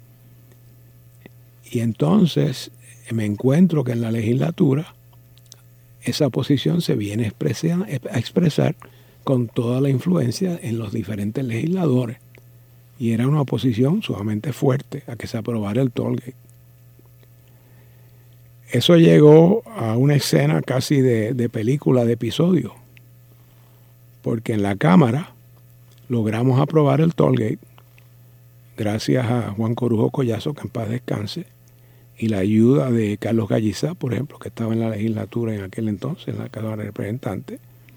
Y entonces me encuentro que en la legislatura esa oposición se viene a expresar con toda la influencia en los diferentes legisladores. y era una oposición sumamente fuerte a que se aprobara el tollgate. Eso llegó a una escena casi de película, de episodio, porque en la Cámara logramos aprobar el tollgate gracias a Juan Corujo Collazo, que en paz descanse, y la ayuda de Carlos Gallizá, por ejemplo, que estaba en la legislatura en aquel entonces, en la Cámara de Representantes,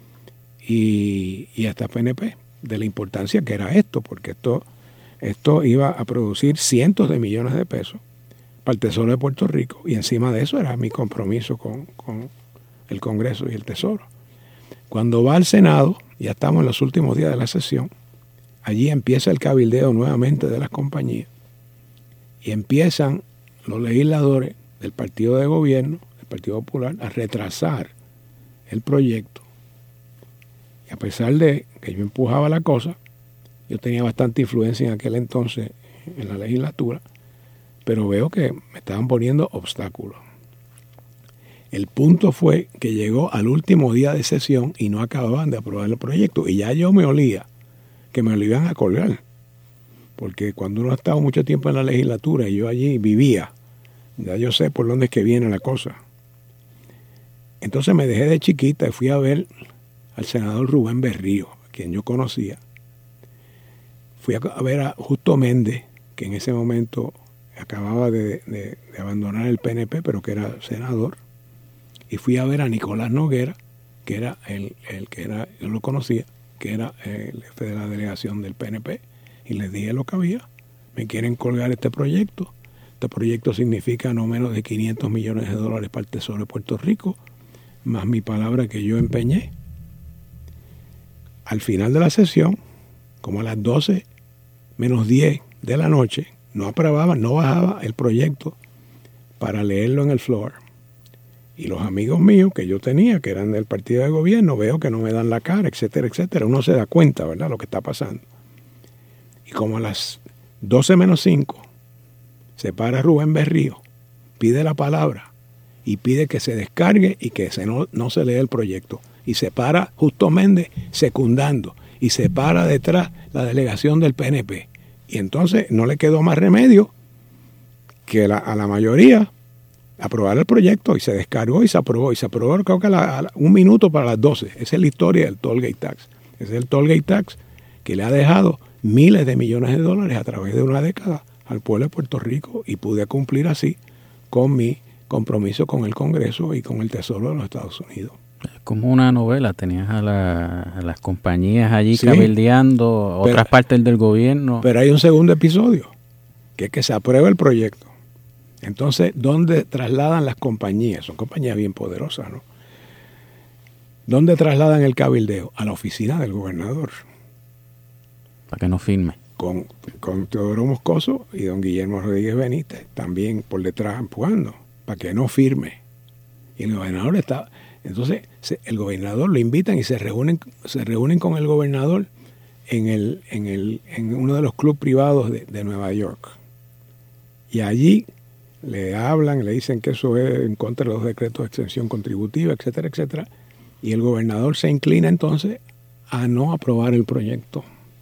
y hasta PNP, de la importancia que era esto, porque esto iba a producir cientos de millones de pesos para el Tesoro de Puerto Rico, y encima de eso era mi compromiso con el Congreso y el Tesoro. Cuando va al Senado, ya estamos en los últimos días de la sesión, allí empieza el cabildeo nuevamente de las compañías, y empiezan los legisladores del partido de gobierno, del Partido Popular, a retrasar el proyecto. Y a pesar de que yo empujaba la cosa, yo tenía bastante influencia en aquel entonces en la legislatura, pero veo que me estaban poniendo obstáculos. El punto fue que llegó al último día de sesión y no acababan de aprobar el proyecto. Y ya yo me olía que me lo iban a colgar. Porque cuando uno ha estado mucho tiempo en la legislatura y yo allí vivía, ya yo sé por dónde es que viene la cosa. Entonces me dejé de chiquita y fui a ver al senador Rubén Berrío, a quien yo conocía. Fui a ver a Justo Méndez, que en ese momento acababa de abandonar el PNP, pero que era senador. Y fui a ver a Nicolás Noguera, que era el que era, yo lo conocía, que era el jefe de la delegación del PNP, y les dije lo que había. Me quieren colgar este proyecto. Este proyecto significa no menos de 500 millones de dólares para el Tesoro de Puerto Rico, más mi palabra que yo empeñé. Al final de la sesión, como a las 12 menos 10 de la noche, no bajaba el proyecto para leerlo en el floor. Y los amigos míos que yo tenía, que eran del partido de gobierno, veo que no me dan la cara, etcétera, etcétera. Uno se da cuenta, ¿verdad?, lo que está pasando. Y como a las 12 menos 5, se para Rubén Berrío, pide la palabra y pide que se descargue y que no se lea el proyecto. Y se para Justo Méndez secundando. Y se para detrás la delegación del PNP. Y entonces no le quedó más remedio que a la mayoría aprobar el proyecto, y se descargó y se aprobó. Y se aprobó creo que un minuto para las 12. Esa es la historia del Tollgate Tax. Ese es el Tollgate Tax que le ha dejado miles de millones de dólares a través de una década al pueblo de Puerto Rico, y pude cumplir así con mi compromiso con el Congreso y con el Tesoro de los Estados Unidos. Como una novela, tenías a las compañías allí, sí, cabildeando, otras partes del gobierno. Pero hay un segundo episodio, que es que se aprueba el proyecto. Entonces, ¿dónde trasladan las compañías? Son compañías bien poderosas, ¿no? ¿Dónde trasladan el cabildeo? A la oficina del gobernador. Para que no firme. Con Teodoro Moscoso y don Guillermo Rodríguez Benítez, también por detrás empujando, para que no firme. Y el gobernador está... Entonces, el gobernador lo invitan y se reúnen con el gobernador en uno de los clubes privados de Nueva York. Y allí le hablan, le dicen que eso es en contra de los decretos de exención contributiva, etcétera, etcétera. Y el gobernador se inclina entonces a no aprobar el proyecto.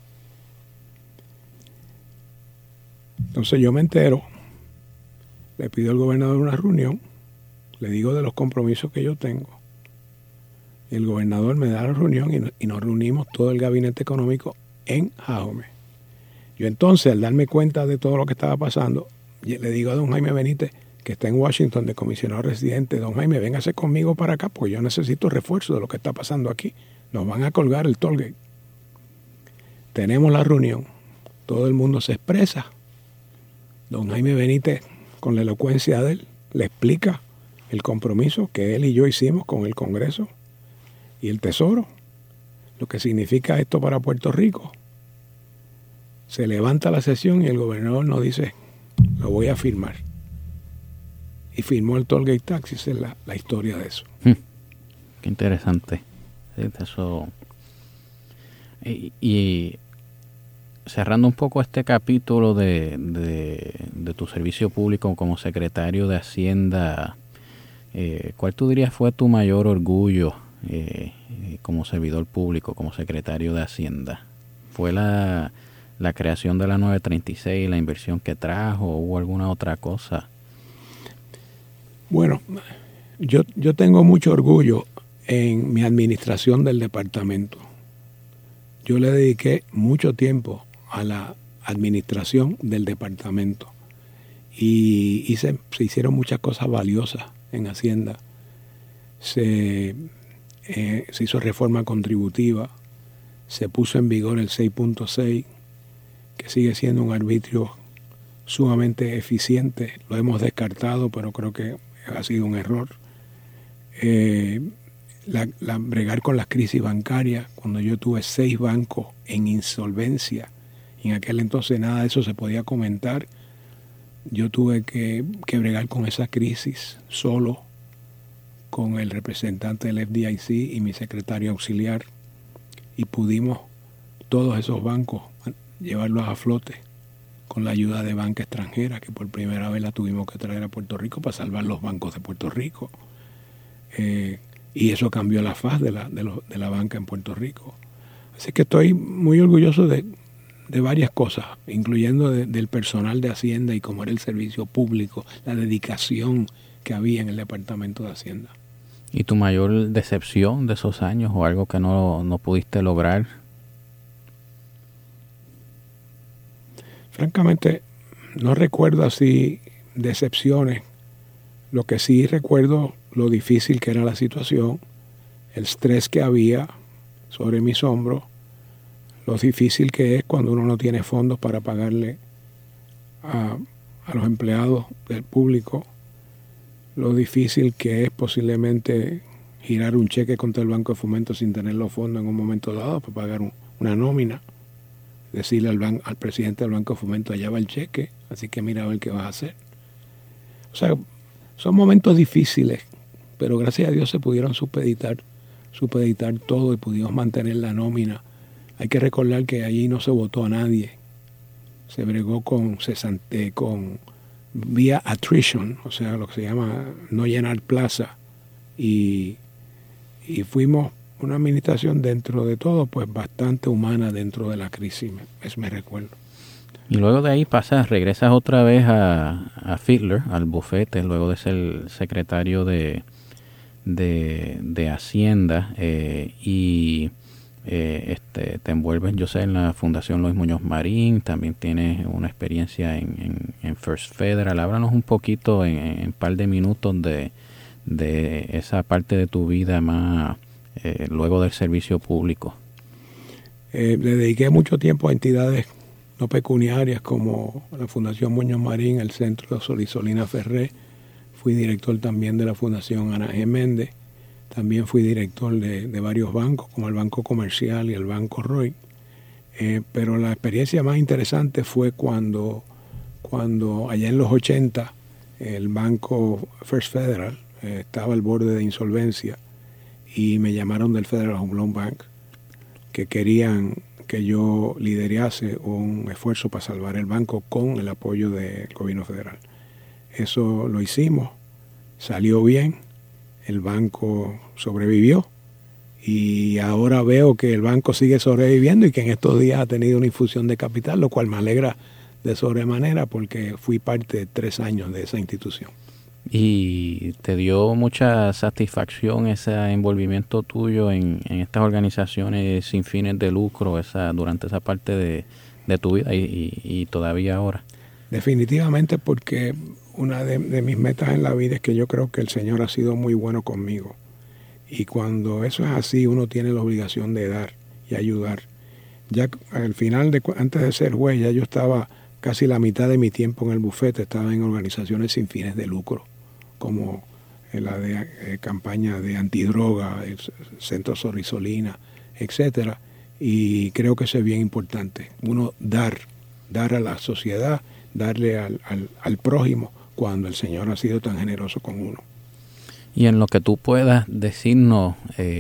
Entonces yo me entero, le pido al gobernador una reunión, le digo de los compromisos que yo tengo. Y el gobernador me da la reunión y nos reunimos todo el gabinete económico en Jaume. Yo entonces, al darme cuenta de todo lo que estaba pasando, le digo a don Jaime Benítez, que está en Washington de comisionado residente: don Jaime, véngase conmigo para acá, porque yo necesito refuerzo de lo que está pasando aquí. Nos van a colgar el tollgate. Tenemos la reunión, todo el mundo se expresa. Don Jaime Benítez, con la elocuencia de él, le explica el compromiso que él y yo hicimos con el Congreso y el Tesoro, lo que significa esto para Puerto Rico. Se levanta la sesión y el gobernador nos dice: lo voy a firmar. Y firmó el Tollgate Tax, y esa es la historia de eso. Qué interesante. Eso. Y cerrando un poco este capítulo de tu servicio público como secretario de Hacienda, ¿cuál tú dirías fue tu mayor orgullo como servidor público, como secretario de Hacienda? ¿Fue la la creación de la 936, la inversión que trajo, o hubo alguna otra cosa? Bueno, yo tengo mucho orgullo en mi administración del departamento. Yo le dediqué mucho tiempo a la administración del departamento y se hicieron muchas cosas valiosas en Hacienda. Se hizo reforma contributiva, se puso en vigor el 6.6, que sigue siendo un arbitrio sumamente eficiente. Lo hemos descartado, pero creo que ha sido un error. Bregar con las crisis bancarias, cuando yo tuve 6 bancos en insolvencia, en aquel entonces nada de eso se podía comentar. Yo tuve que bregar con esa crisis solo, con el representante del FDIC y mi secretario auxiliar, y pudimos todos esos bancos llevarlos a flote con la ayuda de banca extranjera, que por primera vez la tuvimos que traer a Puerto Rico para salvar los bancos de Puerto Rico. Y eso cambió la faz de la banca en Puerto Rico. Así que estoy muy orgulloso de varias cosas, incluyendo del personal de Hacienda y cómo era el servicio público, la dedicación que había en el Departamento de Hacienda. ¿Y tu mayor decepción de esos años o algo que no pudiste lograr? Francamente, no recuerdo así decepciones. Lo que sí recuerdo, lo difícil que era la situación, el estrés que había sobre mis hombros, lo difícil que es cuando uno no tiene fondos para pagarle a los empleados del público, lo difícil que es posiblemente girar un cheque contra el Banco de Fomento sin tener los fondos en un momento dado para pagar una nómina, decirle al presidente del Banco de Fomento, allá va el cheque, así que mira a ver qué vas a hacer. O sea, son momentos difíciles, pero gracias a Dios se pudieron supeditar todo y pudimos mantener la nómina. Hay que recordar que allí no se votó a nadie, se bregó con vía attrition, o sea, lo que se llama no llenar plaza, y fuimos una administración dentro de todo, pues bastante humana dentro de la crisis, eso me recuerdo. Y luego de ahí regresas otra vez a Fiedler, al bufete, luego de ser secretario de Hacienda, te envuelves, yo sé, en la Fundación Luis Muñoz Marín, también tienes una experiencia en First Federal. Háblanos un poquito en un par de minutos de esa parte de tu vida más luego del servicio público. Le dediqué mucho tiempo a entidades no pecuniarias como la Fundación Muñoz Marín, el Centro Solisolina Ferré. Fui director también de la Fundación Ana G. Méndez. También fui director de varios bancos, como el Banco Comercial y el Banco Roy. Pero la experiencia más interesante fue cuando allá en los 80 el banco First Federal estaba al borde de insolvencia y me llamaron del Federal Home Loan Bank que querían que yo liderase un esfuerzo para salvar el banco con el apoyo del gobierno federal. Eso lo hicimos, salió bien, el banco sobrevivió y ahora veo que el banco sigue sobreviviendo y que en estos días ha tenido una infusión de capital, lo cual me alegra de sobremanera porque fui parte de 3 años de esa institución. ¿Y te dio mucha satisfacción ese envolvimiento tuyo en estas organizaciones sin fines de lucro durante esa parte de tu vida y todavía ahora? Definitivamente, porque una de mis metas en la vida es que yo creo que el Señor ha sido muy bueno conmigo. Y cuando eso es así, uno tiene la obligación de dar y ayudar. Ya al final, antes de ser juez, ya yo estaba casi la mitad de mi tiempo en el bufete, estaba en organizaciones sin fines de lucro, como la de campaña de antidroga, el Centro Solisolina, etcétera. Y creo que eso es bien importante. Uno dar a la sociedad, darle al prójimo cuando el Señor ha sido tan generoso con uno. Y en lo que tú puedas decirnos,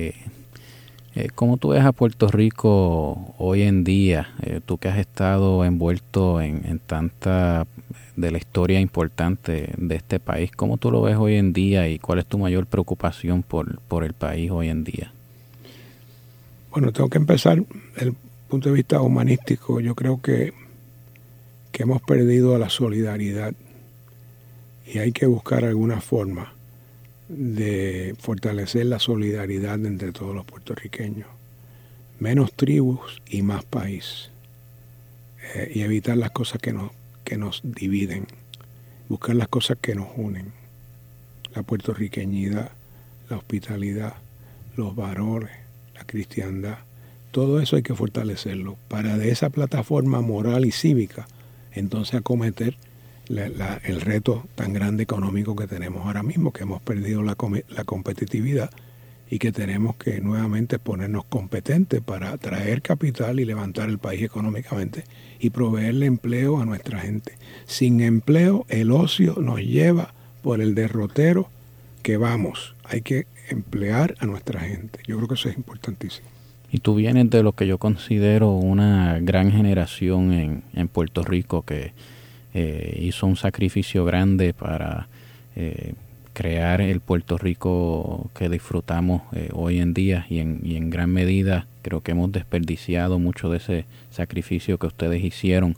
¿cómo tú ves a Puerto Rico hoy en día? Tú que has estado envuelto en tanta de la historia importante de este país, ¿cómo tú lo ves hoy en día y cuál es tu mayor preocupación por el país hoy en día? Bueno, tengo que empezar punto de vista humanístico, yo creo que hemos perdido la solidaridad y hay que buscar alguna forma de fortalecer la solidaridad entre todos los puertorriqueños. Menos tribus y más país. Y evitar las cosas que nos dividen. Buscar las cosas que nos unen. La puertorriqueñidad, la hospitalidad, los valores, la cristiandad. Todo eso hay que fortalecerlo para de esa plataforma moral y cívica entonces acometer el reto tan grande económico que tenemos ahora mismo, que hemos perdido la competitividad y que tenemos que nuevamente ponernos competentes para atraer capital y levantar el país económicamente y proveerle empleo a nuestra gente. Sin empleo, el ocio nos lleva por el derrotero que vamos. Hay que emplear a nuestra gente. Yo creo que eso es importantísimo. Y tú vienes de lo que yo considero una gran generación en Puerto Rico que hizo un sacrificio grande para crear el Puerto Rico que disfrutamos hoy en día y en gran medida creo que hemos desperdiciado mucho de ese sacrificio que ustedes hicieron.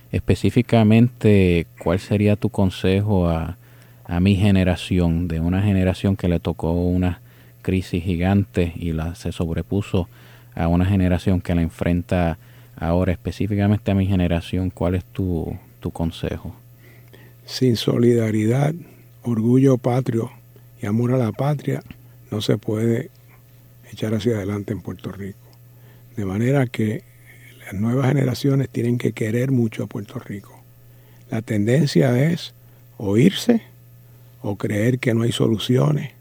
Específicamente, ¿cuál sería tu consejo a mi generación, de una generación que le tocó una crisis gigante y se sobrepuso a una generación que la enfrenta ahora? Específicamente a mi generación, ¿cuál es tu consejo? Sin solidaridad, orgullo patrio y amor a la patria, no se puede echar hacia adelante en Puerto Rico. De manera que las nuevas generaciones tienen que querer mucho a Puerto Rico. La tendencia es o irse o creer que no hay soluciones.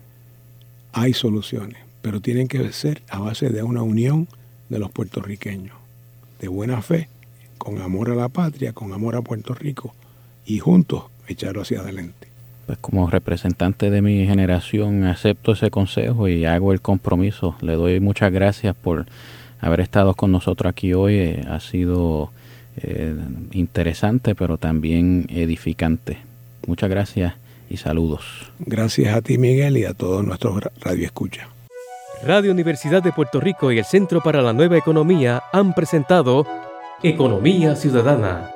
Hay soluciones, pero tienen que ser a base de una unión de los puertorriqueños, de buena fe, con amor a la patria, con amor a Puerto Rico y juntos echarlo hacia adelante. Pues como representante de mi generación acepto ese consejo y hago el compromiso. Le doy muchas gracias por haber estado con nosotros aquí hoy. Ha sido interesante, pero también edificante. Muchas gracias y saludos. Gracias a ti, Miguel, y a todos nuestros radioescuchas. Radio Universidad de Puerto Rico y el Centro para la Nueva Economía han presentado Economía Ciudadana,